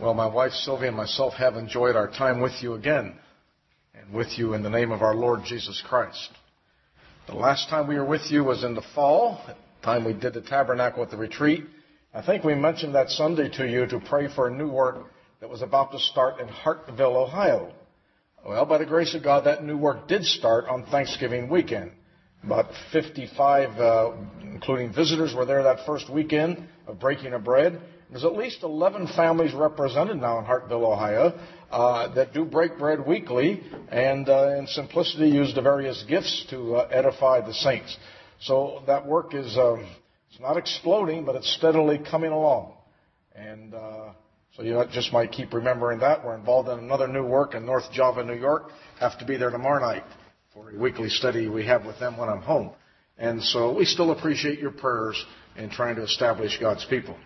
Well, my wife Sylvia and myself have enjoyed our time with you again, and with you in the name of our Lord Jesus Christ. The last time we were with you was in the fall, the time we did the tabernacle at the retreat. I think we mentioned that Sunday to you to pray for a new work that was about to start in Hartville, Ohio. Well, by the grace of God, that new work did start on Thanksgiving weekend. About 55, including visitors, were there that first weekend of breaking of bread. There's at least 11 families represented now in Hartville, Ohio, that do break bread weekly and in simplicity use the various gifts to edify the saints. So that work is it's not exploding, but it's steadily coming along. And so you just might keep remembering that. We're involved in another new work in North Java, New York. Have to be there tomorrow night for a weekly study we have with them when I'm home. And so we still appreciate your prayers in trying to establish God's people.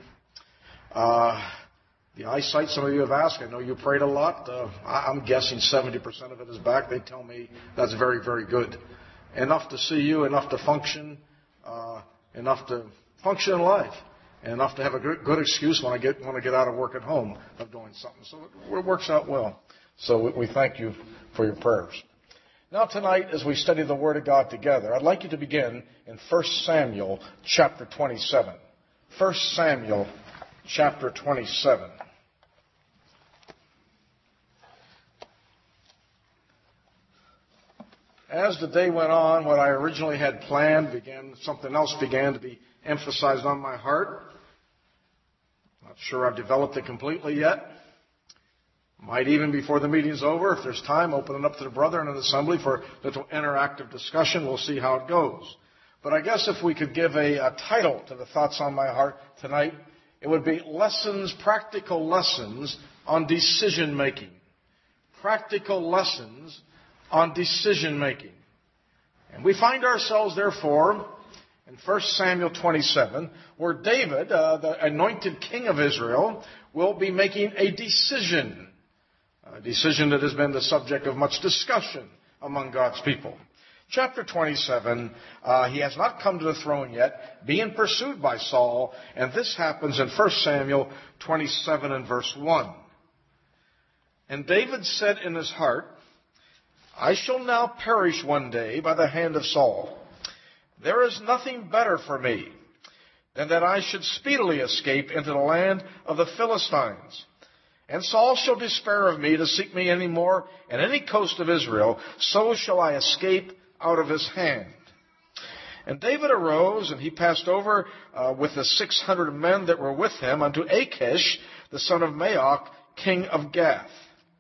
The eyesight, some of you have asked, I know you prayed a lot. I'm guessing 70% of it is back. They tell me that's very, very good. Enough to see you, enough to function in life, and enough to have a good excuse when I want to get out of work at home of doing something. So it works out well. So we thank you for your prayers. Now tonight, as we study the Word of God together, I'd like you to begin in 1 Samuel chapter 27. 1 Samuel chapter 27. As the day went on, what I originally had planned something else began to be emphasized on my heart. Not sure I've developed it completely yet. Might even before the meeting's over, if there's time, open it up to the brother in an assembly for a little interactive discussion. We'll see how it goes. But I guess if we could give a title to the thoughts on my heart tonight, it would be Practical Lessons on Decision Making. Practical Lessons on Decision Making. And we find ourselves, therefore, in 1 Samuel 27, where David, the anointed king of Israel, will be making a decision that has been the subject of much discussion among God's people. Chapter 27, he has not come to the throne yet, being pursued by Saul, and this happens in 1 Samuel 27 and verse 1. And David said in his heart, I shall now perish one day by the hand of Saul. There is nothing better for me than that I should speedily escape into the land of the Philistines. And Saul shall despair of me to seek me any more in any coast of Israel, so shall I escape out of his hand. And David arose, and he passed over with the 600 men that were with him unto Achish, the son of Maoch, king of Gath.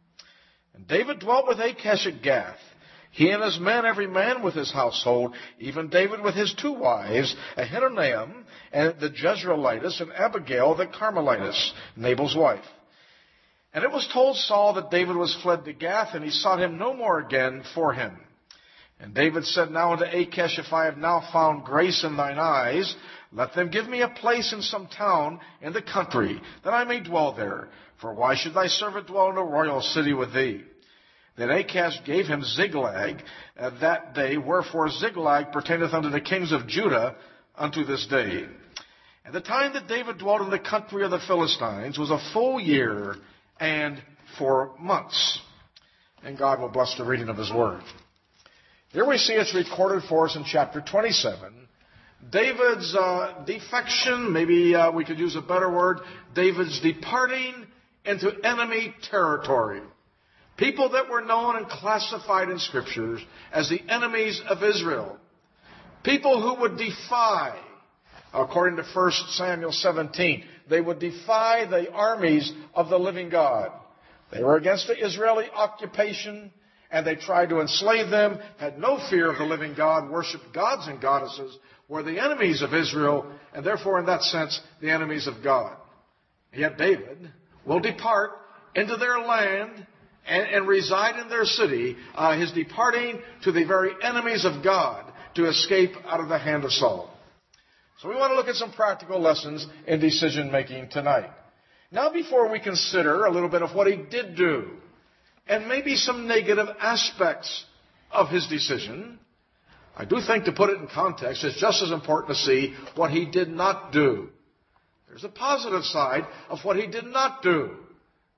And David dwelt with Achish at Gath, he and his men, every man with his household, even David with his 2 wives, Ahinoam, and the Jezreelitess, and Abigail the Carmelitess, Nabal's wife. And it was told Saul that David was fled to Gath, and he sought him no more again for him. And David said now unto Achish, if I have now found grace in thine eyes, let them give me a place in some town in the country, that I may dwell there. For why should thy servant dwell in a royal city with thee? Then Achish gave him Ziklag that day, wherefore Ziklag pertaineth unto the kings of Judah unto this day. And the time that David dwelt in the country of the Philistines was a full year and 4 months. And God will bless the reading of his word. Here we see it's recorded for us in chapter 27. David's defection, maybe we could use a better word, David's departing into enemy territory. People that were known and classified in scriptures as the enemies of Israel. People who would defy, according to 1 Samuel 17, they would defy the armies of the living God. They were against the Israeli occupation, and they tried to enslave them, had no fear of the living God, worshipped gods and goddesses, were the enemies of Israel, and therefore, in that sense, the enemies of God. Yet David will depart into their land and reside in their city, his departing to the very enemies of God to escape out of the hand of Saul. So we want to look at some practical lessons in decision making tonight. Now, before we consider a little bit of what he did do, and maybe some negative aspects of his decision, I do think to put it in context, it's just as important to see what he did not do. There's a positive side of what he did not do.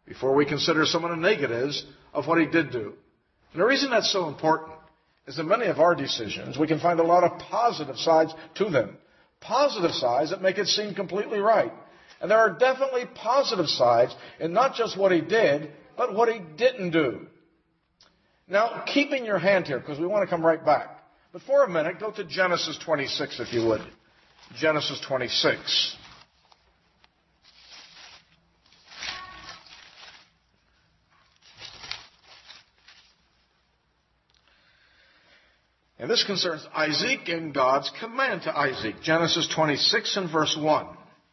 before we consider some of the negatives of what he did do. And the reason that's so important is that many of our decisions, we can find a lot of positive sides to them. Positive sides that make it seem completely right. And there are definitely positive sides in not just what he did, but what he didn't do. Now, keeping your hand here, because we want to come right back. But for a minute, go to Genesis 26, if you would. Genesis 26. And this concerns Isaac and God's command to Isaac. Genesis 26 and verse 1.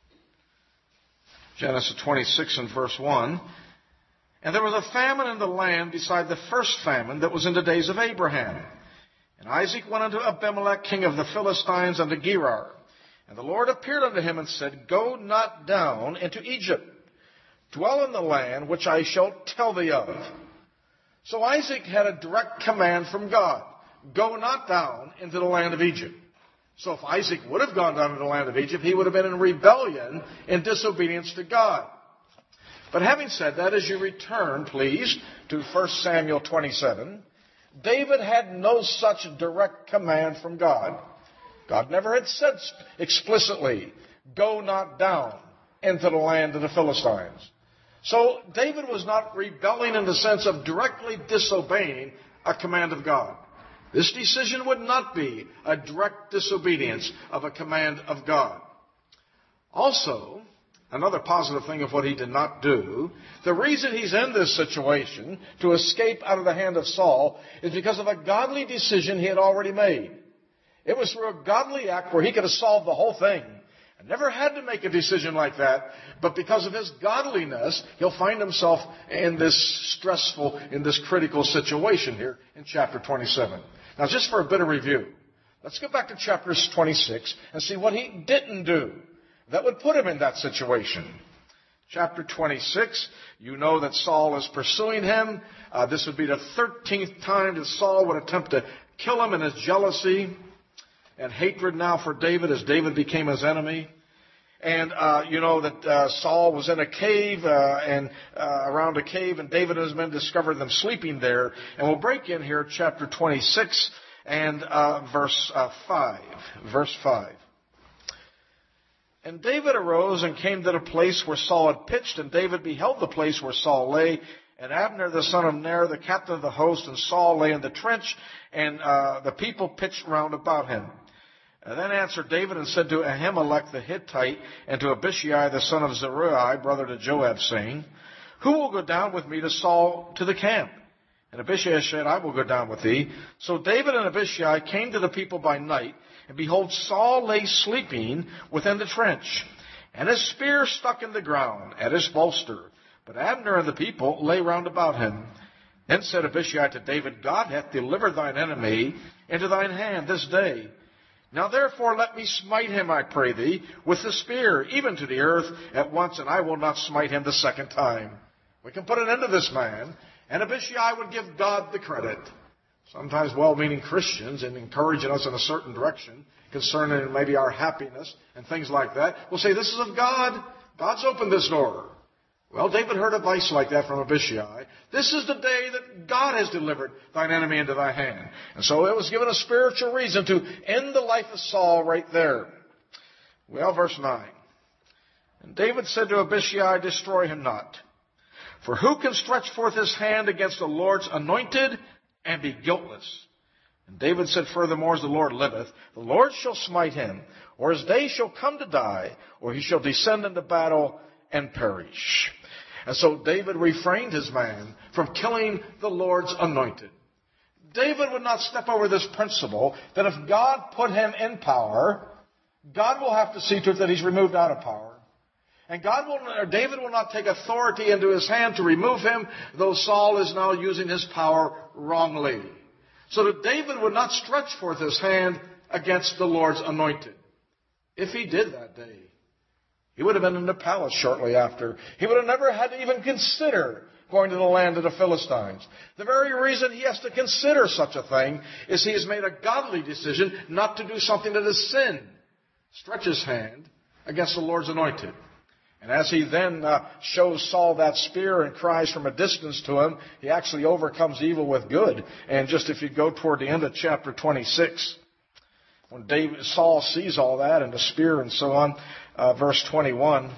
Genesis 26 and verse 1. And there was a famine in the land beside the first famine that was in the days of Abraham. And Isaac went unto Abimelech, king of the Philistines, unto Gerar. And the Lord appeared unto him and said, Go not down into Egypt. Dwell in the land which I shall tell thee of. So Isaac had a direct command from God. Go not down into the land of Egypt. So if Isaac would have gone down into the land of Egypt, he would have been in rebellion and disobedience to God. But having said that, as you return, please, to 1 Samuel 27, David had no such direct command from God. God never had said explicitly, Go not down into the land of the Philistines. So David was not rebelling in the sense of directly disobeying a command of God. This decision would not be a direct disobedience of a command of God. Also, another positive thing of what he did not do, the reason he's in this situation, to escape out of the hand of Saul, is because of a godly decision he had already made. It was through a godly act where he could have solved the whole thing. And never had to make a decision like that, but because of his godliness, he'll find himself in this stressful, in this critical situation here in chapter 27. Now, just for a bit of review, let's go back to chapter 26 and see what he didn't do that would put him in that situation. Chapter 26, you know that Saul is pursuing him. This would be the 13th time that Saul would attempt to kill him in his jealousy and hatred now for David as David became his enemy. And you know that Saul was in a cave and around a cave, and David and his men discovered them sleeping there. And we'll break in here chapter 26 and verse 5. Verse 5. And David arose and came to the place where Saul had pitched, and David beheld the place where Saul lay. And Abner the son of Ner, the captain of the host, and Saul lay in the trench, and the people pitched round about him. And then answered David and said to Ahimelech the Hittite and to Abishai the son of Zeruiah, brother to Joab, saying, Who will go down with me to Saul to the camp? And Abishai said, I will go down with thee. So David and Abishai came to the people by night, and behold, Saul lay sleeping within the trench, and his spear stuck in the ground at his bolster. But Abner and the people lay round about him. Then said Abishai to David, God hath delivered thine enemy into thine hand this day. Now therefore let me smite him, I pray thee, with the spear, even to the earth at once, and I will not smite him the second time. We can put an end to this man, and Abishai would give God the credit. Sometimes well-meaning Christians, in encouraging us in a certain direction, concerning maybe our happiness and things like that, will say, this is of God. God's opened this door. Well, David heard advice like that from Abishai. This is the day that God has delivered thine enemy into thy hand. And so it was given a spiritual reason to end the life of Saul right there. Well, verse 9. And David said to Abishai, Destroy him not. For who can stretch forth his hand against the Lord's anointed and be guiltless? And David said furthermore, as the Lord liveth, the Lord shall smite him, or his day shall come to die, or he shall descend into battle and perish. And so David refrained his man from killing the Lord's anointed. David would not step over this principle that if God put him in power, God will have to see to it that he's removed out of power. And David will not take authority into his hand to remove him, though Saul is now using his power wrongly. So that David would not stretch forth his hand against the Lord's anointed. If he did that day, he would have been in the palace shortly after. He would have never had to even consider going to the land of the Philistines. The very reason he has to consider such a thing is he has made a godly decision not to do something that is sin. Stretch his hand against the Lord's anointed. And as he then shows Saul that spear and cries from a distance to him, he actually overcomes evil with good. And just if you go toward the end of chapter 26, when Saul sees all that and the spear and so on, verse 21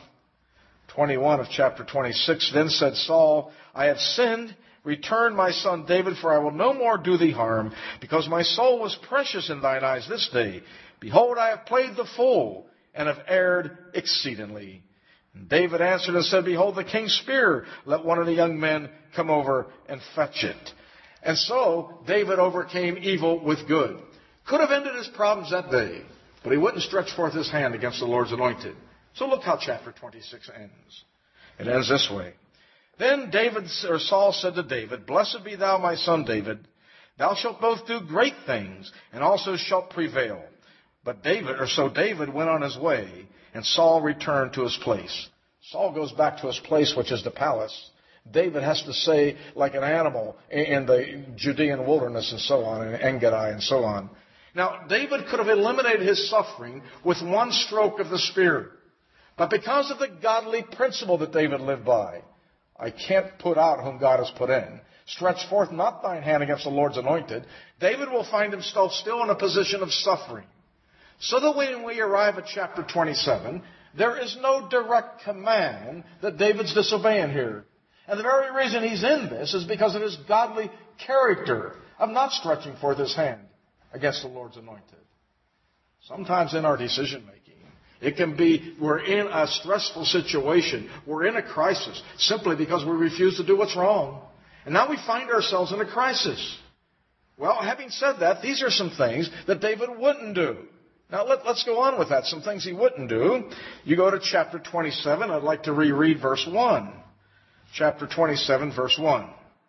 of chapter 26, then said Saul, I have sinned. Return, my son David, for I will no more do thee harm, because my soul was precious in thine eyes this day. Behold, I have played the fool, and have erred exceedingly. And David answered and said, behold, the king's spear. Let one of the young men come over and fetch it. And so David overcame evil with good. Could have ended his problems that day, but he wouldn't stretch forth his hand against the Lord's anointed. So look how chapter 26 ends. It ends this way. Then Saul said to David, blessed be thou, my son David. Thou shalt both do great things, and also shalt prevail. So David went on his way, and Saul returned to his place. Saul goes back to his place, which is the palace. David has to stay like an animal in the Judean wilderness and so on, in En-Gedi and so on. Now, David could have eliminated his suffering with one stroke of the spear. But because of the godly principle that David lived by, I can't put out whom God has put in. Stretch forth not thine hand against the Lord's anointed. David will find himself still in a position of suffering. So that when we arrive at chapter 27, there is no direct command that David's disobeying here. And the very reason he's in this is because of his godly character of not stretching forth his hand against the Lord's anointed. Sometimes in our decision making, it can be we're in a stressful situation, we're in a crisis, simply because we refuse to do what's wrong. And now we find ourselves in a crisis. Well, having said that, these are some things that David wouldn't do. Now, let's go on with that. Some things he wouldn't do. You go to chapter 27. I'd like to reread verse 1. Chapter 27, verse 1.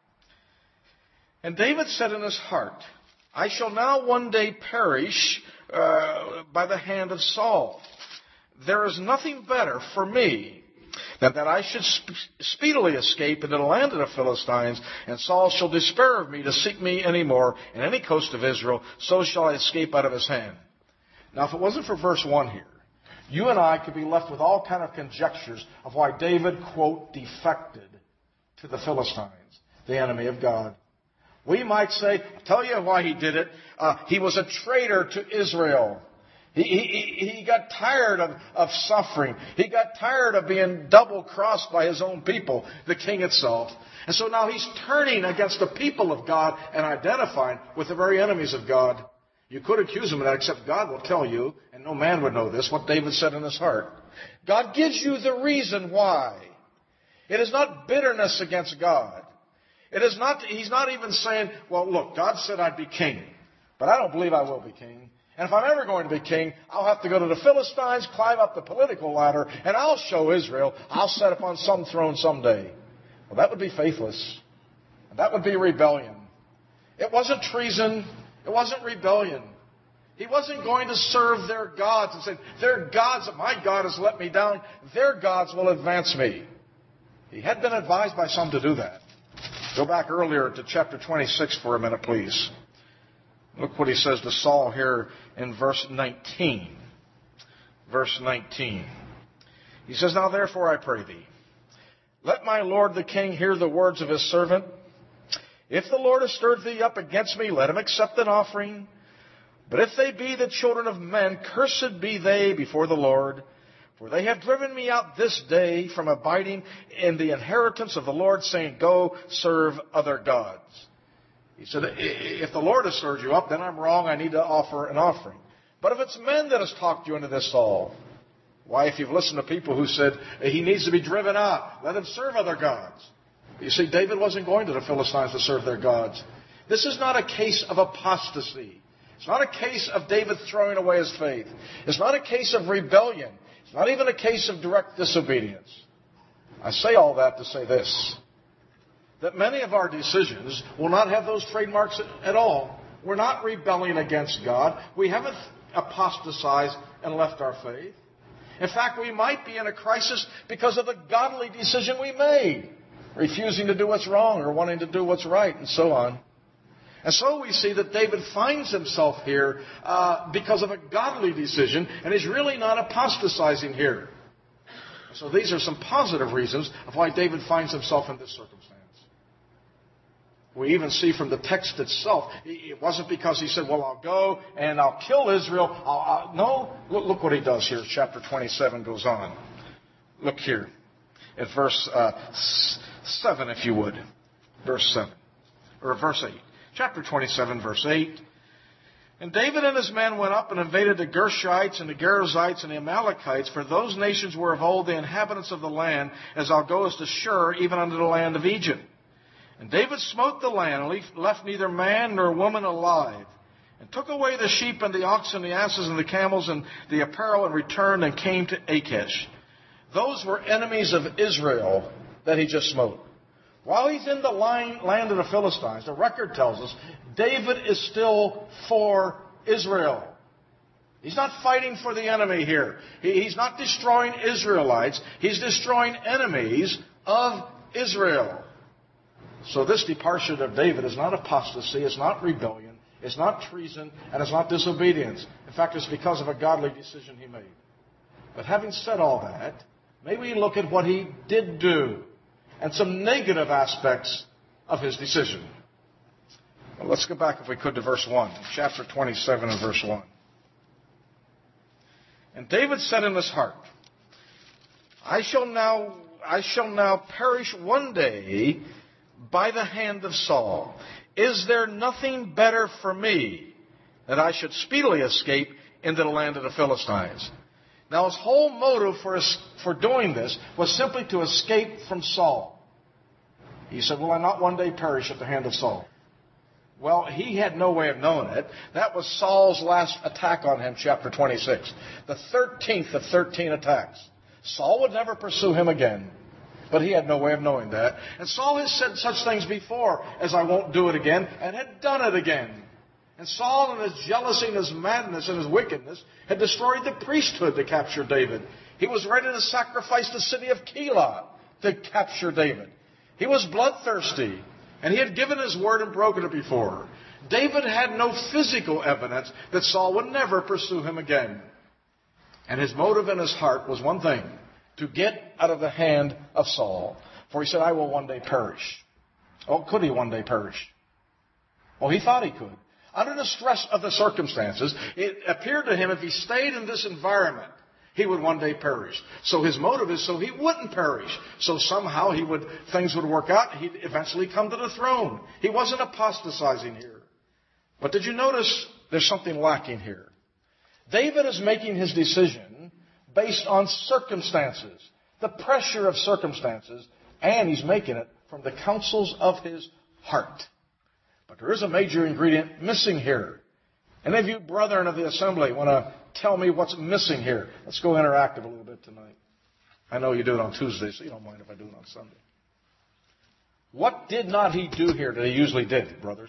And David said in his heart, I shall now one day perish by the hand of Saul. There is nothing better for me than that I should speedily escape into the land of the Philistines, and Saul shall despair of me to seek me any more in any coast of Israel, so shall I escape out of his hand. Now, if it wasn't for verse 1 here, you and I could be left with all kind of conjectures of why David, quote, defected to the Philistines, the enemy of God. We might say, I'll tell you why he did it. He was a traitor to Israel. He got tired of suffering. He got tired of being double-crossed by his own people, the king itself. And so now he's turning against the people of God and identifying with the very enemies of God. You could accuse him of that, except God will tell you, and no man would know this, what David said in his heart. God gives you the reason why. It is not bitterness against God. He's not even saying, well, look, God said I'd be king, but I don't believe I will be king. And if I'm ever going to be king, I'll have to go to the Philistines, climb up the political ladder, and I'll show Israel I'll set upon some throne someday. Well, that would be faithless. That would be rebellion. It wasn't treason. It wasn't rebellion. He wasn't going to serve their gods and say, their gods, my God has let me down. Their gods will advance me. He had been advised by some to do that. Go back earlier to chapter 26 for a minute, please. Look what he says to Saul here in verse 19. Verse 19. He says, now therefore I pray thee, let my lord the king hear the words of his servant. If the Lord has stirred thee up against me, let him accept an offering. But if they be the children of men, cursed be they before the Lord. For they have driven me out this day from abiding in the inheritance of the Lord, saying, go serve other gods. He said, if the Lord has stirred you up, then I'm wrong. I need to offer an offering. But if it's men that has talked you into this, Saul, why, if you've listened to people who said he needs to be driven out, let him serve other gods. You see, David wasn't going to the Philistines to serve their gods. This is not a case of apostasy. It's not a case of David throwing away his faith. It's not a case of rebellion. It's not even a case of direct disobedience. I say all that to say this, that many of our decisions will not have those trademarks at all. We're not rebelling against God. We haven't apostatized and left our faith. In fact, we might be in a crisis because of the godly decision we made, refusing to do what's wrong or wanting to do what's right and so on. And so we see that David finds himself here because of a godly decision, and he's really not apostatizing here. So these are some positive reasons of why David finds himself in this circumstance. We even see from the text itself, it wasn't because he said, well, I'll go and I'll kill Israel. No, look what he does here. Chapter 27 goes on. Look here at verse 7, if you would. Verse 7. Or verse 8. Chapter 27, verse 8. And David and his men went up and invaded the Gershites and the Gerizzites and the Amalekites, for those nations were of old the inhabitants of the land, as thou goest to Shur, even unto the land of Egypt. And David smote the land, and left neither man nor woman alive, and took away the sheep and the oxen, the asses and the camels and the apparel, and returned and came to Achish. Those were enemies of Israel that he just smote. While he's in the land of the Philistines, the record tells us, David is still for Israel. He's not fighting for the enemy here. He's not destroying Israelites. He's destroying enemies of Israel. So this departure of David is not apostasy, it's not rebellion, it's not treason, and it's not disobedience. In fact, it's because of a godly decision he made. But having said all that, may we look at what he did do and some negative aspects of his decision. Well, let's go back, if we could, to verse 1, chapter 27 and verse 1. And David said in his heart, I shall now perish one day by the hand of Saul. Is there nothing better for me that I should speedily escape into the land of the Philistines? Now his whole motive for doing this was simply to escape from Saul. He said, will I not one day perish at the hand of Saul? Well, he had no way of knowing it. That was Saul's last attack on him, chapter 26. The 13th of 13 attacks. Saul would never pursue him again. But he had no way of knowing that. And Saul has said such things before as I won't do it again, and had done it again. And Saul, in his jealousy and his madness and his wickedness, had destroyed the priesthood to capture David. He was ready to sacrifice the city of Keilah to capture David. He was bloodthirsty, and he had given his word and broken it before. David had no physical evidence that Saul would never pursue him again. And his motive in his heart was one thing: to get out of the hand of Saul. For he said, I will one day perish. Oh, could he one day perish? Well, he thought he could. Under the stress of the circumstances, it appeared to him if he stayed in this environment, he would one day perish. So his motive is so he wouldn't perish. So somehow things would work out. He'd eventually come to the throne. He wasn't apostatizing here. But did you notice there's something lacking here? David is making his decision based on circumstances, the pressure of circumstances, and he's making it from the counsels of his heart. But there is a major ingredient missing here. Any of you brethren of the assembly want to tell me what's missing here? Let's go interactive a little bit tonight. I know you do it on Tuesday, so you don't mind if I do it on Sunday. What did not he do here that he usually did, brothers?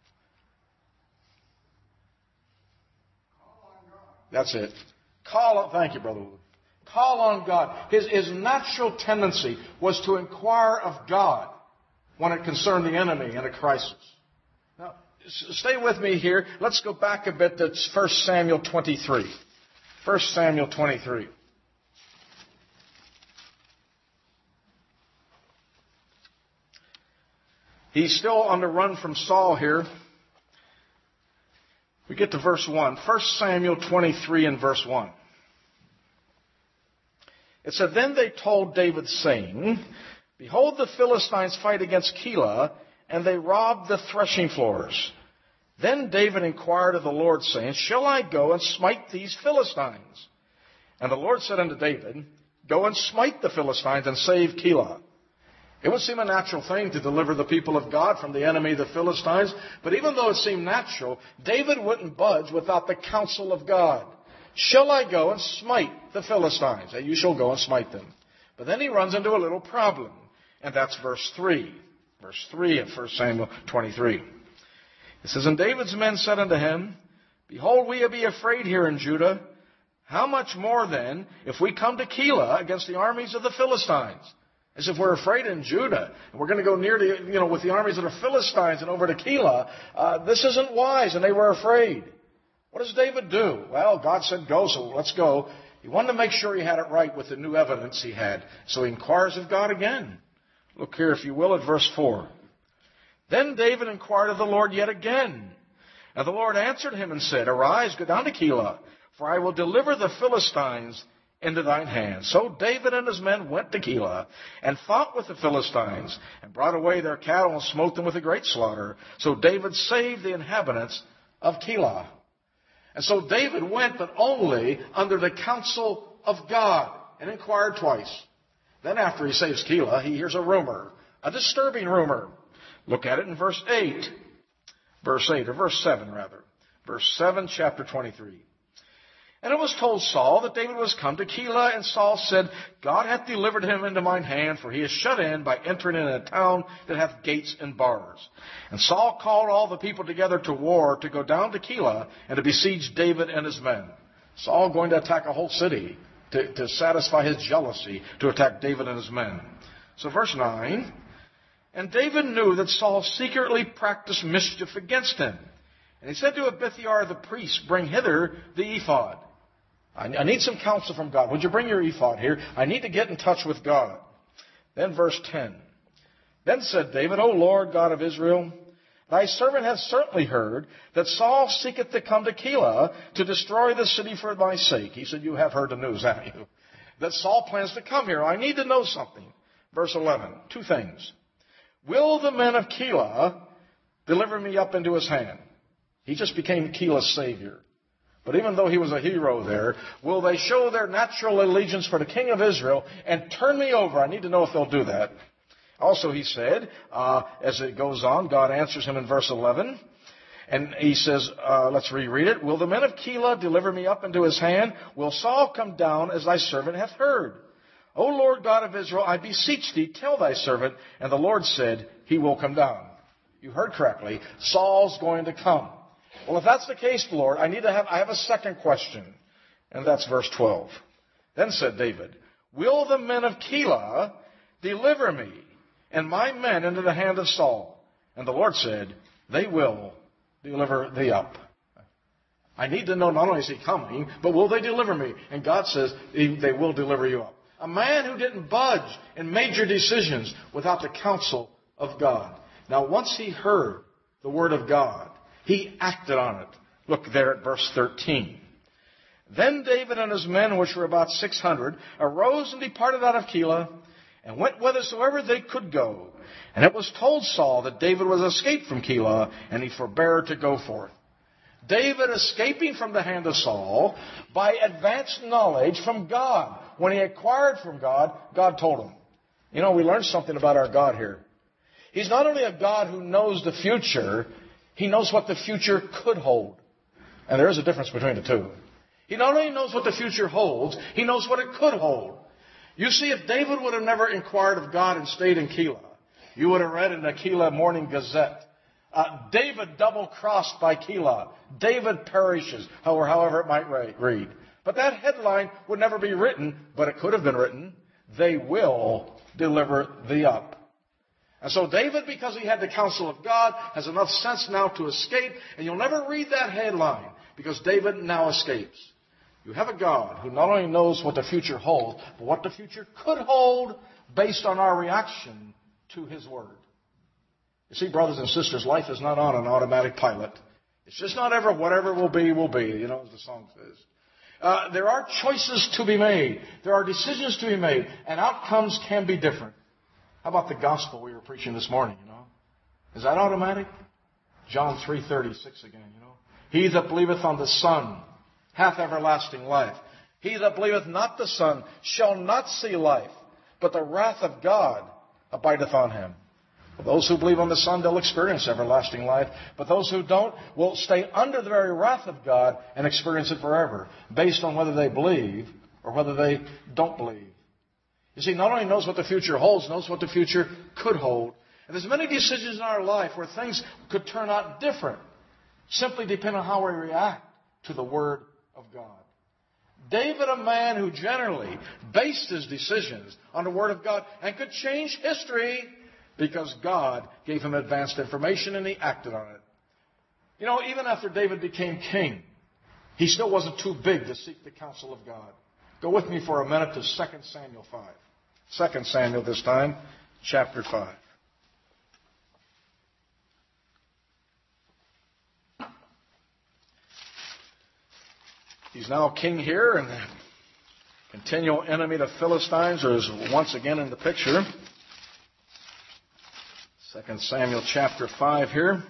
That's it. Thank you, Brother Wood. Call on God. His natural tendency was to inquire of God when it concerned the enemy in a crisis. Now, stay with me here. Let's go back a bit to 1 Samuel 23. 1 Samuel 23. He's still on the run from Saul here. We get to verse 1. 1 Samuel 23 and verse 1. It said, Then they told David, saying, Behold, the Philistines fight against Keilah, and they rob the threshing floors. Then David inquired of the Lord, saying, Shall I go and smite these Philistines? And the Lord said unto David, Go and smite the Philistines and save Keilah. It would seem a natural thing to deliver the people of God from the enemy, the Philistines. But even though it seemed natural, David wouldn't budge without the counsel of God. Shall I go and smite the Philistines? And you shall go and smite them. But then he runs into a little problem. And that's verse 3. Verse 3 of 1 Samuel 23. It says, And David's men said unto him, Behold, we be afraid here in Judah. How much more then, if we come to Keilah against the armies of the Philistines? As if we're afraid in Judah, and we're going to go near with the armies of the Philistines and over to Keilah. This isn't wise, and they were afraid. What does David do? Well, God said go, so let's go. He wanted to make sure he had it right with the new evidence he had. So he inquires of God again. Look here, if you will, at verse 4. Then David inquired of the Lord yet again. And the Lord answered him and said, Arise, go down to Keilah, for I will deliver the Philistines into thine hand. So David and his men went to Keilah and fought with the Philistines and brought away their cattle and smote them with a great slaughter. So David saved the inhabitants of Keilah. And so David went, but only under the counsel of God, and inquired twice. Then after he saves Keilah, he hears a rumor, a disturbing rumor. Look at it in verse 8. Verse 7 rather. Verse 7, chapter 23. And it was told Saul that David was come to Keilah, and Saul said, God hath delivered him into mine hand, for he is shut in by entering in a town that hath gates and bars. And Saul called all the people together to war, to go down to Keilah, and to besiege David and his men. Saul going to attack a whole city, to satisfy his jealousy, to attack David and his men. So verse 9, and David knew that Saul secretly practiced mischief against him. And he said to Abithiar the priest, Bring hither the ephod. I need some counsel from God. Would you bring your ephod here? I need to get in touch with God. Then verse 10. Then said David, O Lord God of Israel, thy servant hath certainly heard that Saul seeketh to come to Keilah to destroy the city for my sake. He said, you have heard the news, haven't you? That Saul plans to come here. I need to know something. Verse 11. Two things. Will the men of Keilah deliver me up into his hand? He just became Keilah's savior. But even though he was a hero there, will they show their natural allegiance for the king of Israel and turn me over? I need to know if they'll do that. Also, he said, as it goes on, God answers him in verse 11. And he says, let's reread it. Will the men of Keilah deliver me up into his hand? Will Saul come down as thy servant hath heard? O Lord God of Israel, I beseech thee, tell thy servant. And the Lord said, he will come down. You heard correctly. Saul's going to come. Well, if that's the case, Lord, I have a second question. And that's verse 12. Then said David, will the men of Keilah deliver me and my men into the hand of Saul? And the Lord said, they will deliver thee up. I need to know, not only is he coming, but will they deliver me? And God says they will deliver you up. A man who didn't budge in major decisions without the counsel of God. Now, once he heard the word of God, he acted on it. Look there at verse 13. Then David and his men, which were about 600, arose and departed out of Keilah, and went whithersoever they could go. And it was told Saul that David was escaped from Keilah, and he forbore to go forth. David escaping from the hand of Saul by advanced knowledge from God. When he acquired from God, God told him. You know, we learned something about our God here. He's not only a God who knows the future, he knows what the future could hold. And there is a difference between the two. He not only knows what the future holds, he knows what it could hold. You see, if David would have never inquired of God and stayed in Keilah, you would have read in the Keilah Morning Gazette, David double-crossed by Keilah. David perishes, or however it might read. But that headline would never be written, but it could have been written, they will deliver thee up. And so David, because he had the counsel of God, has enough sense now to escape. And you'll never read that headline, because David now escapes. You have a God who not only knows what the future holds, but what the future could hold based on our reaction to his word. You see, brothers and sisters, life is not on an automatic pilot. It's just not ever whatever will be, you know, as the song says. There are choices to be made. There are decisions to be made. And outcomes can be different. How about the gospel we were preaching this morning, you know? Is that automatic? John 3:36 again, you know. He that believeth on the Son hath everlasting life. He that believeth not the Son shall not see life, but the wrath of God abideth on him. For those who believe on the Son, they'll experience everlasting life. But those who don't will stay under the very wrath of God and experience it forever, based on whether they believe or whether they don't believe. You see, not only knows what the future holds, knows what the future could hold. And there's many decisions in our life where things could turn out different, simply depending on how we react to the Word of God. David, a man who generally based his decisions on the Word of God and could change history because God gave him advanced information and he acted on it. You know, even after David became king, he still wasn't too big to seek the counsel of God. Go with me for a minute to 2 Samuel 5. 2 Samuel this time, chapter 5. He's now king here, and the continual enemy, the Philistines, is once again in the picture. 2 Samuel chapter 5 here.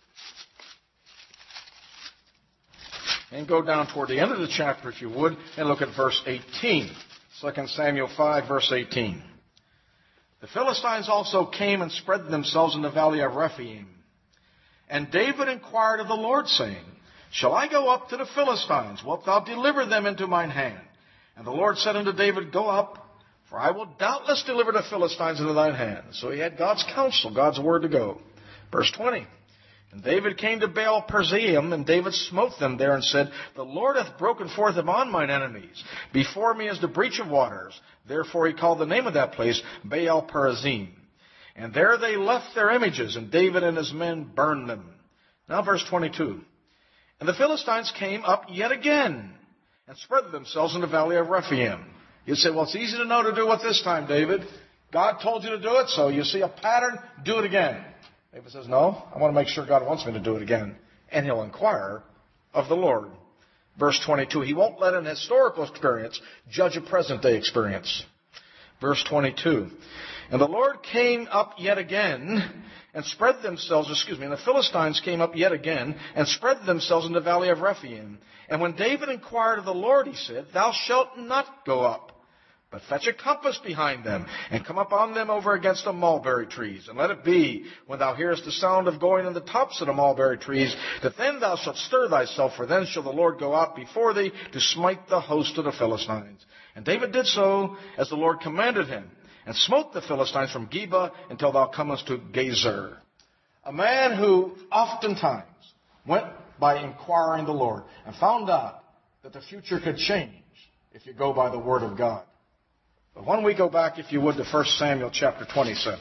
And go down toward the end of the chapter, if you would, and look at verse 18. 2 Samuel 5, verse 18. The Philistines also came and spread themselves in the valley of Rephaim. And David inquired of the Lord, saying, Shall I go up to the Philistines? Wilt thou deliver them into mine hand? And the Lord said unto David, Go up, for I will doubtless deliver the Philistines into thine hand. So he had God's counsel, God's word to go. Verse 20. And David came to Baal Perazim, and David smote them there, and said, The Lord hath broken forth among mine enemies. Before me is the breach of waters. Therefore he called the name of that place Baal Perazim. And there they left their images, and David and his men burned them. Now verse 22. And the Philistines came up yet again, and spread themselves in the valley of Rephaim. You'd say, well, it's easy to know to do what this time, David. God told you to do it, so you see a pattern, do it again. David says, no, I want to make sure God wants me to do it again. And he'll inquire of the Lord. Verse 22, he won't let an historical experience judge a present-day experience. Verse 22, and the Lord came up yet again and spread themselves, and the Philistines came up yet again and spread themselves in the valley of Rephaim. And when David inquired of the Lord, he said, Thou shalt not go up, but fetch a compass behind them, and come up on them over against the mulberry trees. And let it be, when thou hearest the sound of going in the tops of the mulberry trees, that then thou shalt stir thyself, for then shall the Lord go out before thee to smite the host of the Philistines. And David did so as the Lord commanded him, and smote the Philistines from Geba until thou comest to Gezer. A man who oftentimes went by inquiring the Lord and found out that the future could change if you go by the word of God. But when we go back, if you would, to 1 Samuel chapter 27,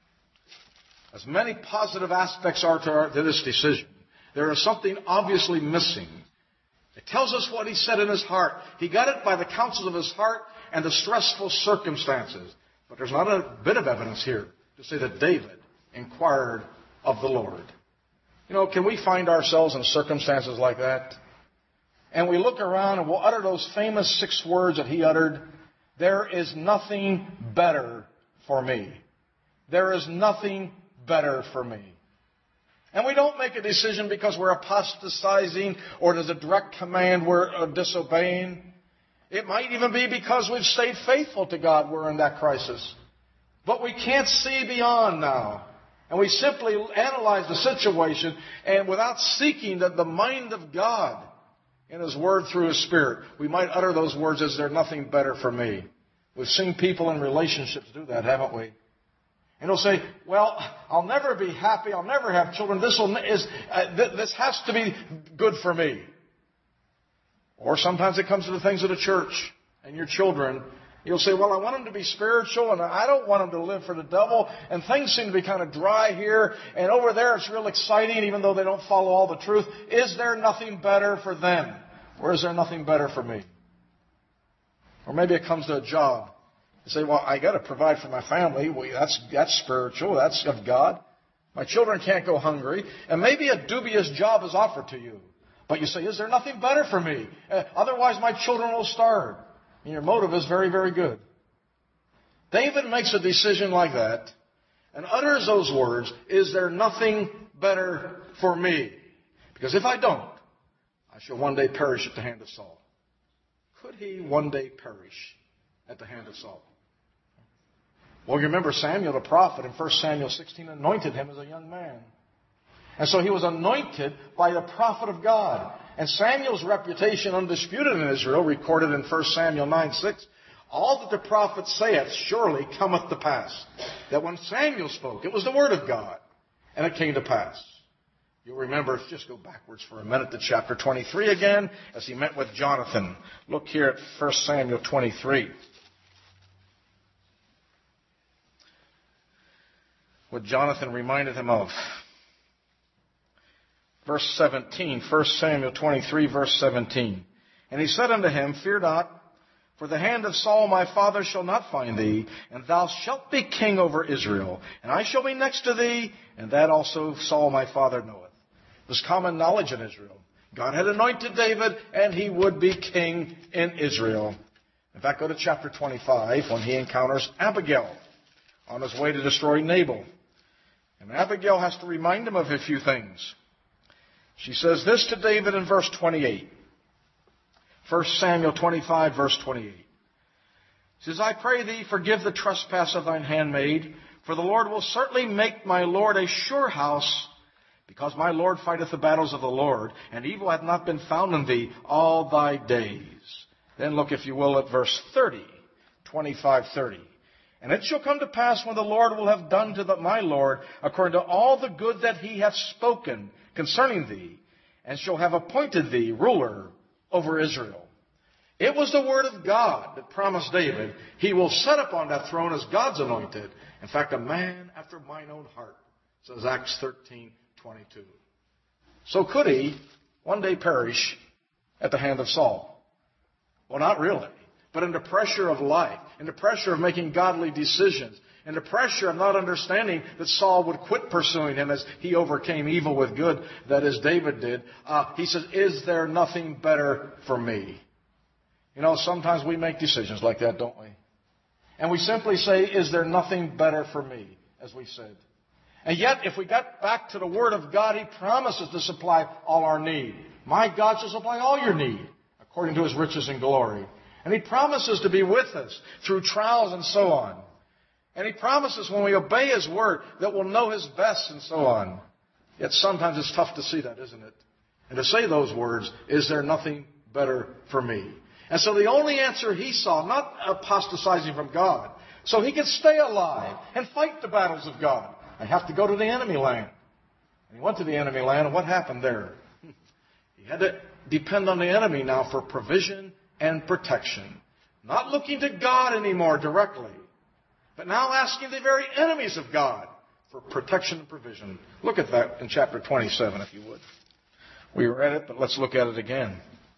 as many positive aspects are to this decision, there is something obviously missing. It tells us what he said in his heart. He got it by the counsels of his heart and the stressful circumstances. But there's not a bit of evidence here to say that David inquired of the Lord. You know, can we find ourselves in circumstances like that? And we look around and we'll utter those famous 6 words that he uttered. There is nothing better for me. There is nothing better for me. And we don't make a decision because we're apostatizing or there's a direct command we're disobeying. It might even be because we've stayed faithful to God we're in that crisis. But we can't see beyond now. And we simply analyze the situation, and without seeking the mind of God in His Word through His Spirit, we might utter those words, is there nothing better for me? We've seen people in relationships do that, haven't we? And they'll say, well, I'll never be happy, I'll never have children, this has to be good for me. Or sometimes it comes to the things of the church and your children. You'll say, well, I want them to be spiritual and I don't want them to live for the devil. And things seem to be kind of dry here. And over there it's real exciting even though they don't follow all the truth. Is there nothing better for them? Or is there nothing better for me? Or maybe it comes to a job. You say, well, I got to provide for my family. Well, that's spiritual. That's of God. My children can't go hungry. And maybe a dubious job is offered to you. But you say, is there nothing better for me? Otherwise my children will starve. And your motive is very, very good. David makes a decision like that and utters those words, is there nothing better for me? Because if I don't, I shall one day perish at the hand of Saul. Could he one day perish at the hand of Saul? Well, you remember Samuel the prophet in 1 Samuel 16 anointed him as a young man. And so he was anointed by the prophet of God. And Samuel's reputation undisputed in Israel, recorded in 1 Samuel 9:6, all that the prophet saith surely cometh to pass. That when Samuel spoke, it was the word of God, and it came to pass. You'll remember, just go backwards for a minute to chapter 23 again, as he met with Jonathan. Look here at 1 Samuel 23. What Jonathan reminded him of. Verse 17, 1 Samuel 23, verse 17. And he said unto him, Fear not, For the hand of Saul my father shall not find thee, and thou shalt be king over Israel. And I shall be next to thee, and that also Saul my father knoweth. It was common knowledge in Israel. God had anointed David, and he would be king in Israel. In fact, go to chapter 25 when he encounters Abigail on his way to destroy Nabal. And Abigail has to remind him of a few things. She says this to David in verse 28. 1 Samuel 25, verse 28. She says, I pray thee, forgive the trespass of thine handmaid, for the Lord will certainly make my Lord a sure house, because my Lord fighteth the battles of the Lord, and evil hath not been found in thee all thy days. Then look, if you will, at verse 30, 25:30. And it shall come to pass when the Lord will have done to my Lord according to all the good that he hath spoken concerning thee, and shall have appointed thee ruler over Israel. It was the word of God that promised David he will set upon that throne as God's anointed. In fact, a man after mine own heart, says Acts 13:22. So could he one day perish at the hand of Saul? Well, not really. But under pressure of life, under pressure of making godly decisions, under pressure of not understanding that Saul would quit pursuing him as he overcame evil with good, that is, David did, he says, is there nothing better for me? You know, sometimes we make decisions like that, don't we? And we simply say, is there nothing better for me, as we said. And yet, if we got back to the Word of God, He promises to supply all our need. My God shall supply all your need, according to His riches and glory. And He promises to be with us through trials and so on. And He promises when we obey His Word that we'll know His best and so on. Yet sometimes it's tough to see that, isn't it? And to say those words, is there nothing better for me? And so the only answer he saw, not apostatizing from God, so he could stay alive and fight the battles of God, I have to go to the enemy land. And he went to the enemy land, and what happened there? He had to depend on the enemy now for provision and protection. Not looking to God anymore directly, but now asking the very enemies of God for protection and provision. Look at that in chapter 27, if you would. We read it, but let's look at it again.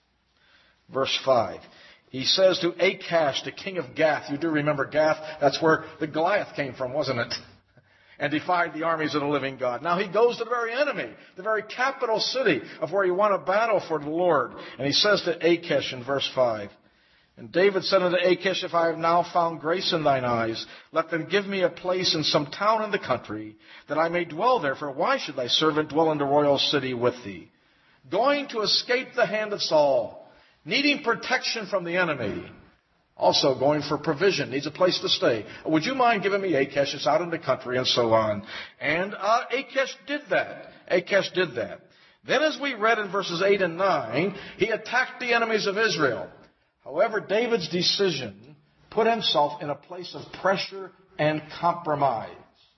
Verse 5. He says to Achash, the king of Gath. You do remember Gath? That's where the Goliath came from, wasn't it? And defied the armies of the living God. Now he goes to the very enemy, the very capital city of where he won a battle for the Lord. And he says to Achash in verse 5, and David said unto Achash, if I have now found grace in thine eyes, let them give me a place in some town in the country, that I may dwell there. For why should thy servant dwell in the royal city with thee? Going to escape the hand of Saul, needing protection from the enemy. Also going for provision, needs a place to stay. Would you mind giving me Achash? It's out in the country and so on. And Achash did that. Achash did that. Then as we read in verses 8 and 9, he attacked the enemies of Israel. However, David's decision put himself in a place of pressure and compromise.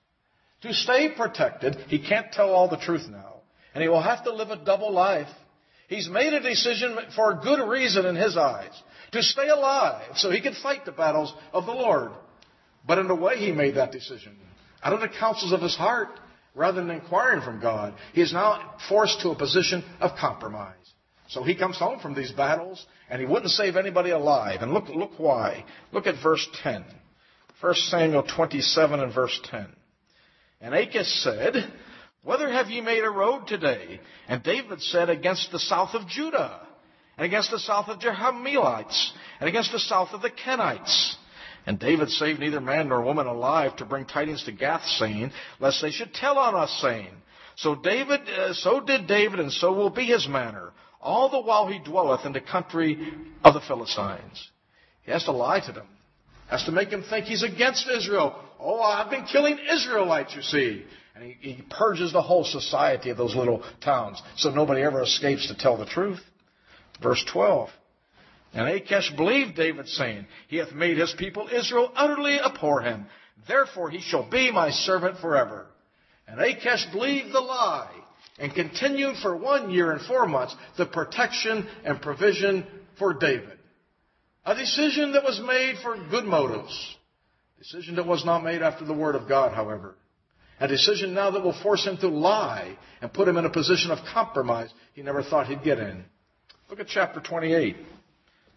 To stay protected, he can't tell all the truth now. And he will have to live a double life. He's made a decision for a good reason in his eyes. To stay alive so he could fight the battles of the Lord. But in the way he made that decision, out of the counsels of his heart, rather than inquiring from God, he is now forced to a position of compromise. So he comes home from these battles, and he wouldn't save anybody alive. And look why. Look at verse 10. 1 Samuel 27 and verse 10. And Achash said, whither have ye made a road today? And David said, against the south of Judah, and against the south of Jerahmeelites, and against the south of the Kenites. And David saved neither man nor woman alive to bring tidings to Gath, saying, lest they should tell on us, saying, so did David, and so will be his manner, all the while he dwelleth in the country of the Philistines. He has to lie to them. Has to make them think he's against Israel. Oh, I've been killing Israelites, you see. And he purges the whole society of those little towns so nobody ever escapes to tell the truth. Verse 12. And Achash believed David, saying, he hath made his people Israel utterly abhor him. Therefore he shall be my servant forever. And Achash believed the lie and continued for 1 year and 4 months the protection and provision for David. A decision that was made for good motives. A decision that was not made after the word of God, however. A decision now that will force him to lie and put him in a position of compromise he never thought he'd get in. Look at chapter 28.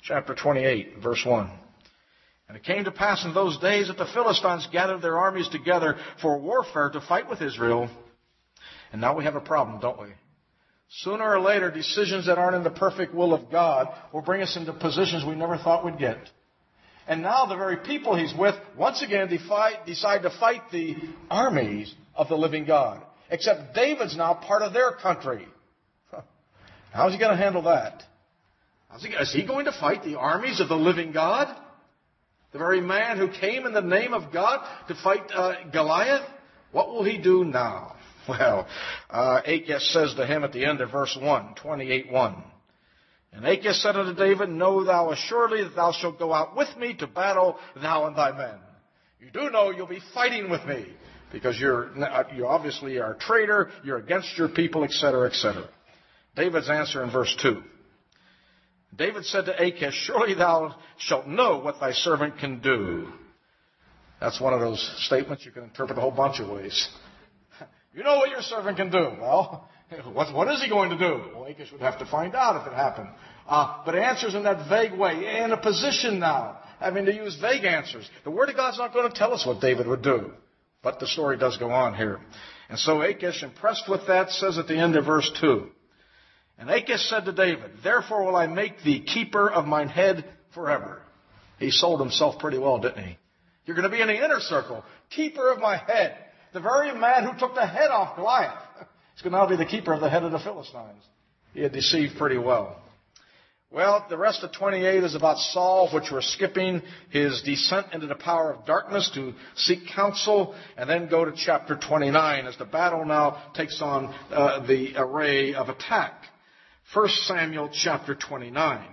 chapter 28, verse 1. And it came to pass in those days that the Philistines gathered their armies together for warfare to fight with Israel. And now we have a problem, don't we? Sooner or later, decisions that aren't in the perfect will of God will bring us into positions we never thought we'd get. And now the very people he's with, once again, decide to fight the armies of the living God. Except David's now part of their country. How's he going to handle that? Is he going to fight the armies of the living God? The very man who came in the name of God to fight Goliath? What will he do now? Well, Achish says to him at the end of verse 1, 28:1. And Achish said unto David, Know thou assuredly that thou shalt go out with me to battle, thou and thy men. You do know you'll be fighting with me, because you obviously are a traitor, you're against your people, etc., etc. David's answer in verse 2. David said to Achish, Surely thou shalt know what thy servant can do. That's one of those statements you can interpret a whole bunch of ways. You know what your servant can do. Well, what is he going to do? Well, Achish would have to find out if it happened. But answers in that vague way, in a position now, having to use vague answers. The Word of God's not going to tell us what David would do. But the story does go on here. And so Achish, impressed with that, says at the end of verse 2, And Achish said to David, Therefore will I make thee keeper of mine head forever. He sold himself pretty well, didn't he? You're going to be in the inner circle, keeper of my head. The very man who took the head off Goliath is going to now be the keeper of the head of the Philistines. He had deceived pretty well. Well, the rest of 28 is about Saul, which we're skipping, his descent into the power of darkness to seek counsel, and then go to chapter 29 as the battle now takes on the array of attack. 1 Samuel chapter 29.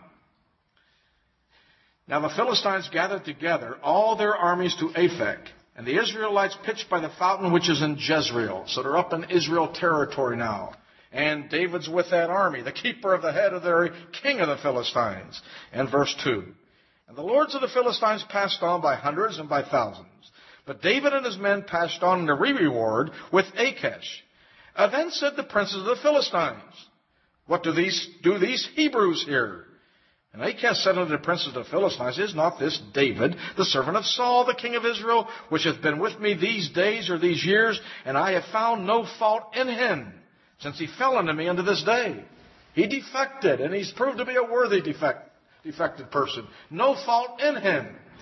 Now the Philistines gathered together all their armies to Aphek, and the Israelites pitched by the fountain which is in Jezreel. So they're up in Israel territory now. And David's with that army, the keeper of the head of the king of the Philistines. And verse 2. And the lords of the Philistines passed on by hundreds and by thousands. But David and his men passed on in the reward with Achish. Then said the princes of the Philistines, What do these Hebrews here? And Achish said unto the princes of the Philistines, Is not this David, the servant of Saul, the king of Israel, which hath been with me these days or these years, and I have found no fault in him, since he fell unto me unto this day? He defected, and he's proved to be a worthy defected person. No fault in him.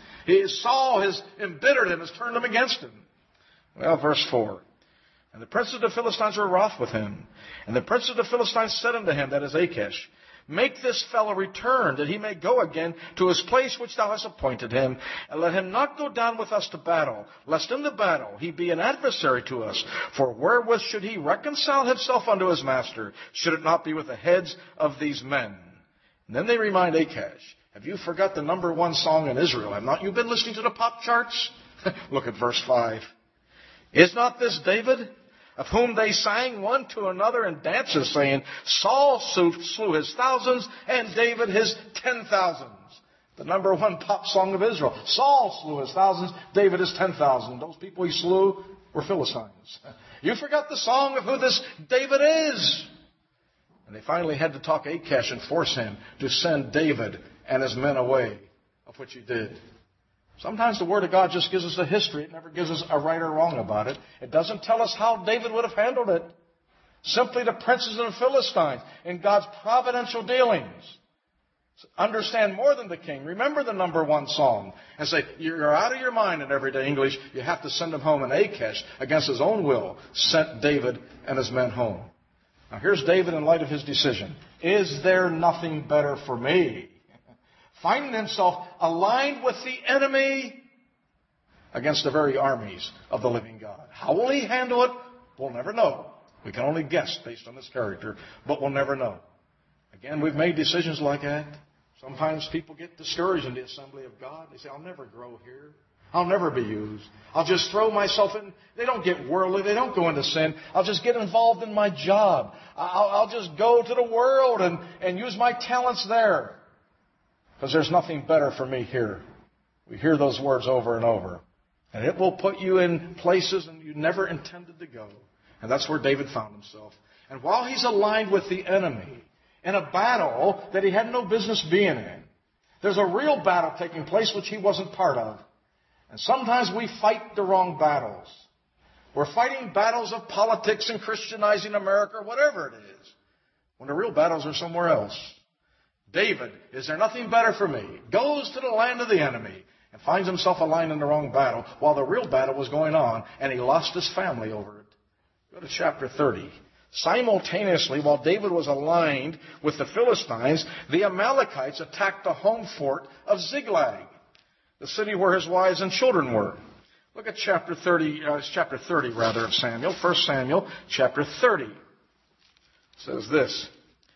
Saul has embittered him, has turned him against him. Well, verse 4. And the princes of the Philistines were wroth with him. And the princes of the Philistines said unto him, that is Achish, Make this fellow return, that he may go again to his place which thou hast appointed him, and let him not go down with us to battle, lest in the battle he be an adversary to us. For wherewith should he reconcile himself unto his master, should it not be with the heads of these men? And then they remind Achish, Have you forgot the number one song in Israel? Have not you been listening to the pop charts? Look at verse 5. Is not this David, of whom they sang one to another in dances, saying, Saul slew his thousands, and David his 10,000s. The number one pop song of Israel. Saul slew his thousands, David his 10,000. Those people he slew were Philistines. You forgot the song of who this David is. And they finally had to talk Achish and force him to send David and his men away, of which he did. Sometimes the Word of God just gives us a history. It never gives us a right or wrong about it. It doesn't tell us how David would have handled it. Simply the princes of the Philistines in God's providential dealings understand more than the king. Remember the number one song and say, you're out of your mind in everyday English. You have to send him home. And Achish, against his own will, sent David and his men home. Now here's David in light of his decision. Is there nothing better for me? Finding himself aligned with the enemy against the very armies of the living God. How will he handle it? We'll never know. We can only guess based on his character, but we'll never know. Again, we've made decisions like that. Sometimes people get discouraged in the assembly of God. They say, I'll never grow here. I'll never be used. I'll just throw myself in. They don't get worldly. They don't go into sin. I'll just get involved in my job. I'll just go to the world and use my talents there. Because there's nothing better for me here. We hear those words over and over. And it will put you in places and you never intended to go. And that's where David found himself. And while he's aligned with the enemy in a battle that he had no business being in, There's a real battle taking place which he wasn't part of. And sometimes we fight the wrong battles. We're fighting battles of politics and Christianizing America or whatever it is, when the real battles are somewhere else. David, is there nothing better for me? Goes to the land of the enemy and finds himself aligned in the wrong battle while the real battle was going on, and he lost his family over it. Go to chapter 30. Simultaneously, while David was aligned with the Philistines, the Amalekites attacked the home fort of Ziklag, the city where his wives and children were. Look at chapter 30 of Samuel. 1 Samuel, chapter 30. It says this.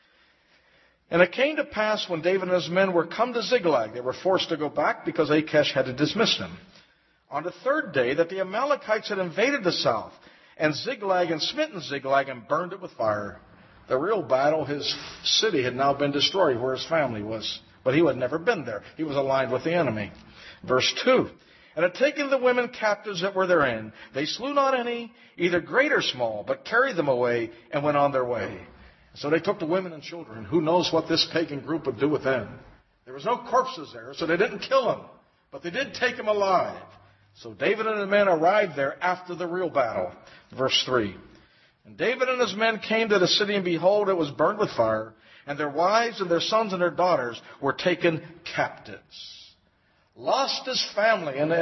And it came to pass when David and his men were come to Ziklag, they were forced to go back because Achish had to dismiss them. On the third day that the Amalekites had invaded the south, and Ziklag and smitten Ziklag and burned it with fire. The real battle, his city had now been destroyed where his family was. But he had never been there. He was aligned with the enemy. Verse 2. And had taken the women captives that were therein. They slew not any, either great or small, but carried them away and went on their way. So they took the women and children. Who knows what this pagan group would do with them? There was no corpses there, so they didn't kill them. But they did take them alive. So David and his men arrived there after the real battle. Verse 3. And David and his men came to the city, and behold, it was burned with fire, and their wives and their sons and their daughters were taken captives. Lost his family in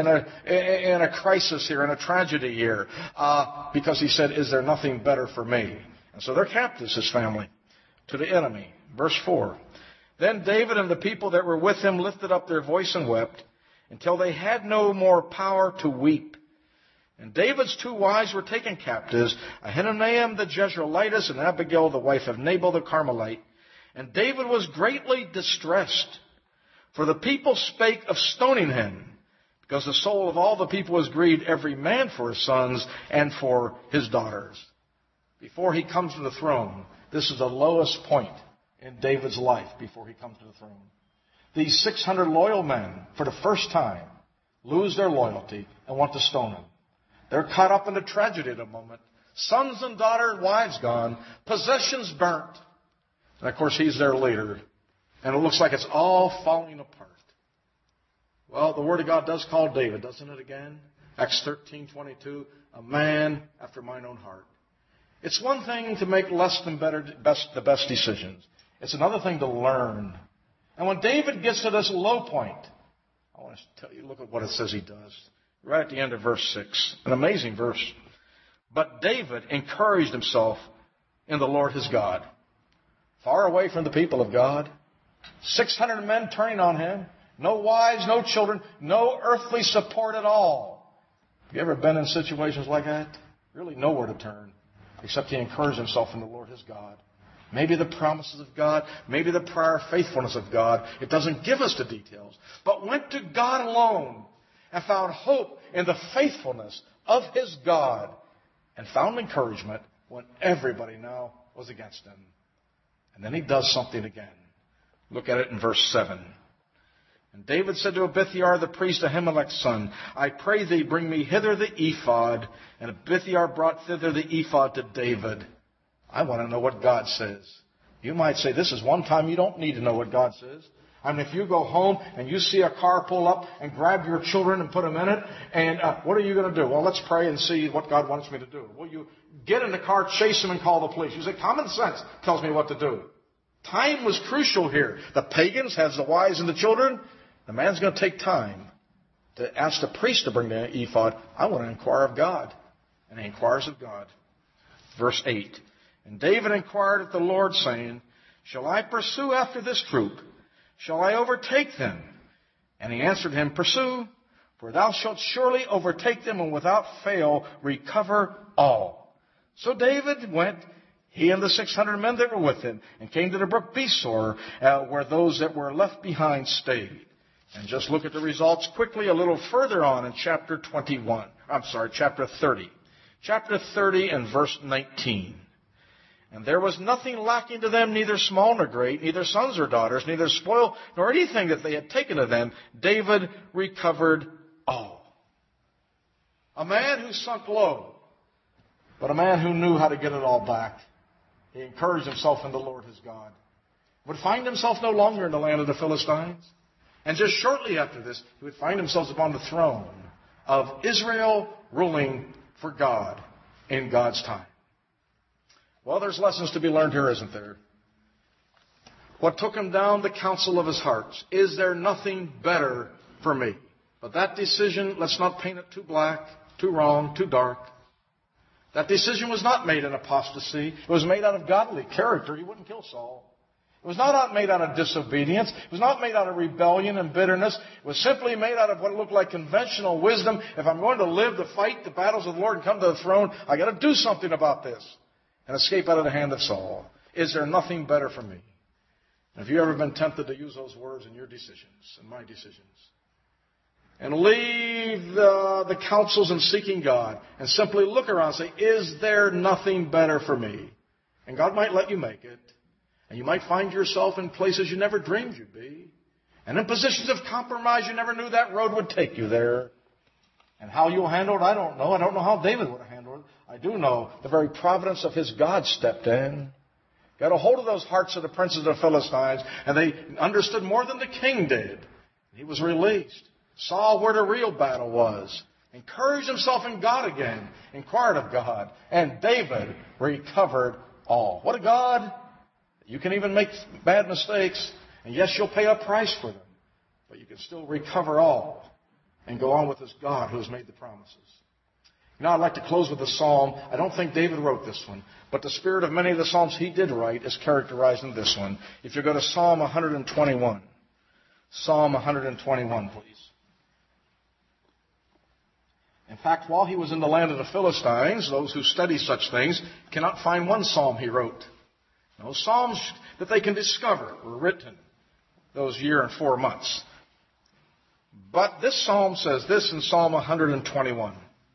a crisis here, in a tragedy here, because he said, is there nothing better for me? And so they're captives, his family, to the enemy. Verse 4. Then David and the people that were with him lifted up their voice and wept, until they had no more power to weep. And David's two wives were taken captives, Ahinoam the Jezreelitess and Abigail the wife of Nabal the Carmelite. And David was greatly distressed, for the people spake of stoning him, because the soul of all the people was grieved, every man for his sons and for his daughters. Before he comes to the throne, this is the lowest point in David's life before he comes to the throne. These 600 loyal men, for the first time, lose their loyalty and want to stone him. They're caught up in the tragedy at the moment. Sons and daughters, wives gone, possessions burnt. And of course, he's their leader. And it looks like it's all falling apart. Well, the Word of God does call David, doesn't it again? Acts 13:22, a man after mine own heart. It's one thing to make the best decisions. It's another thing to learn. And when David gets to this low point, I want to tell you, look at what it says he does. Right at the end of verse 6. An amazing verse. But David encouraged himself in the Lord his God. Far away from the people of God. 600 men turning on him. No wives, no children, no earthly support at all. Have you ever been in situations like that? Really nowhere to turn. Except he encouraged himself in the Lord his God. Maybe the promises of God, maybe the prior faithfulness of God. It doesn't give us the details. But went to God alone and found hope in the faithfulness of his God and found encouragement when everybody now was against him. And then he does something again. Look at it in verse 7. And David said to Abithiar, the priest, Ahimelech's son, I pray thee, bring me hither the ephod. And Abithiar brought thither the ephod to David. I want to know what God says. You might say, this is one time you don't need to know what God says. I mean, if you go home and you see a car pull up and grab your children and put them in it, and what are you going to do? Well, let's pray and see what God wants me to do. Well, you get in the car, chase them, and call the police. You say, common sense tells me what to do. Time was crucial here. The pagans has the wives and the children. The man's going to take time to ask the priest to bring the ephod. I want to inquire of God. And he inquires of God. Verse 8. And David inquired of the Lord, saying, shall I pursue after this troop? Shall I overtake them? And he answered him, pursue, for thou shalt surely overtake them, and without fail recover all. So David went, he and the 600 men that were with him, and came to the brook Besor, where those that were left behind stayed. And just look at the results quickly a little further on in chapter 30. Chapter 30 and verse 19. And there was nothing lacking to them, neither small nor great, neither sons or daughters, neither spoil nor anything that they had taken of them. David recovered all. A man who sunk low, but a man who knew how to get it all back. He encouraged himself in the Lord his God. Would find himself no longer in the land of the Philistines. And just shortly after this, he would find himself upon the throne of Israel, ruling for God in God's time. Well, there's lessons to be learned here, isn't there? What took him down the counsel of his heart? Is there nothing better for me? But that decision, let's not paint it too black, too wrong, too dark. That decision was not made in apostasy. It was made out of godly character. He wouldn't kill Saul. It was not made out of disobedience. It was not made out of rebellion and bitterness. It was simply made out of what looked like conventional wisdom. If I'm going to live to fight the battles of the Lord and come to the throne, I got to do something about this and escape out of the hand of Saul. Is there nothing better for me? Have you ever been tempted to use those words in your decisions and my decisions? And leave the counsels in seeking God and simply look around and say, is there nothing better for me? And God might let you make it. And you might find yourself in places you never dreamed you'd be. And in positions of compromise you never knew that road would take you there. And how you'll handle it, I don't know. I don't know how David would have handled it. I do know the very providence of his God stepped in. Got a hold of those hearts of the princes of the Philistines, and they understood more than the king did. He was released. Saw where the real battle was. Encouraged himself in God again. Inquired of God. And David recovered all. What a God! You can even make bad mistakes, and yes, you'll pay a price for them. But you can still recover all and go on with this God who has made the promises. Now, I'd like to close with a psalm. I don't think David wrote this one, but the spirit of many of the psalms he did write is characterized in this one. If you go to Psalm 121. Psalm 121, please. In fact, while he was in the land of the Philistines, those who study such things cannot find one psalm he wrote. No psalms that they can discover were written those year and 4 months. But this psalm says this in Psalm 121.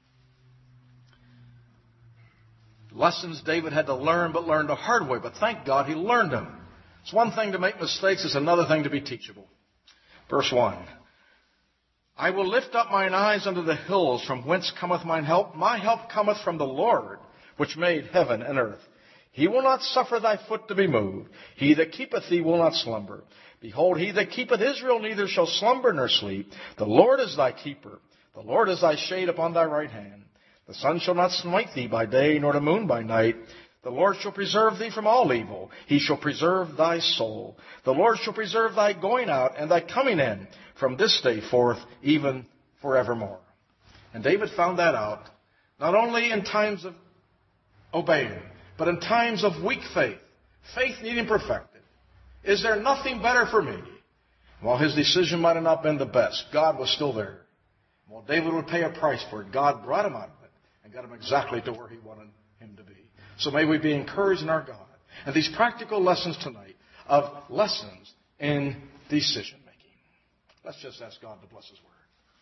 Lessons David had to learn, but learned the hard way. But thank God he learned them. It's one thing to make mistakes. It's another thing to be teachable. Verse 1. I will lift up mine eyes unto the hills, from whence cometh mine help. My help cometh from the Lord, which made heaven and earth. He will not suffer thy foot to be moved. He that keepeth thee will not slumber. Behold, he that keepeth Israel neither shall slumber nor sleep. The Lord is thy keeper. The Lord is thy shade upon thy right hand. The sun shall not smite thee by day, nor the moon by night. The Lord shall preserve thee from all evil. He shall preserve thy soul. The Lord shall preserve thy going out and thy coming in from this day forth, even forevermore. And David found that out, not only in times of obeying, but in times of weak faith, faith needing perfected. Is there nothing better for me? While his decision might have not been the best, God was still there. While David would pay a price for it, God brought him out of it and got him exactly to where he wanted him to be. So may we be encouraged in our God. And these practical lessons tonight of lessons in decision making. Let's just ask God to bless his word.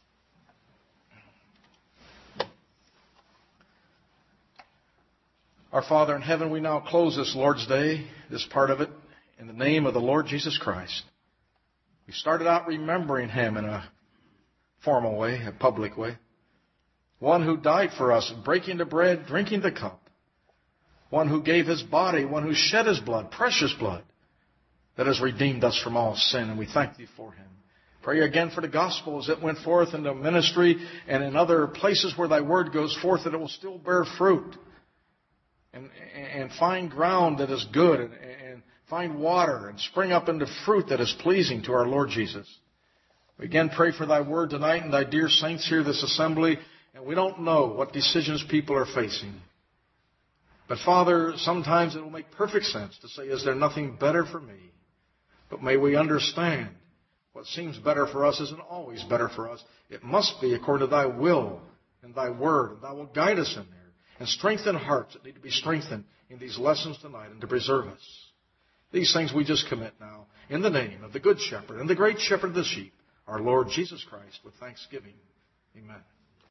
Our Father in heaven, we now close this Lord's Day, this part of it, in the name of the Lord Jesus Christ. We started out remembering him in a formal way, a public way. One who died for us, breaking the bread, drinking the cup. One who gave his body, one who shed his blood, precious blood, that has redeemed us from all sin, and we thank thee for him. Pray again for the gospel as it went forth into ministry and in other places where thy word goes forth, that it will still bear fruit. And find ground that is good, and find water, and spring up into fruit that is pleasing to our Lord Jesus. We again pray for thy word tonight and thy dear saints here, this assembly, and we don't know what decisions people are facing. But Father, sometimes it will make perfect sense to say, is there nothing better for me? But may we understand what seems better for us isn't always better for us. It must be according to thy will and thy word, and thou wilt guide us in there. And strengthen hearts that need to be strengthened in these lessons tonight and to preserve us. These things we just commit now in the name of the Good Shepherd and the great Shepherd of the sheep, our Lord Jesus Christ, with thanksgiving. Amen.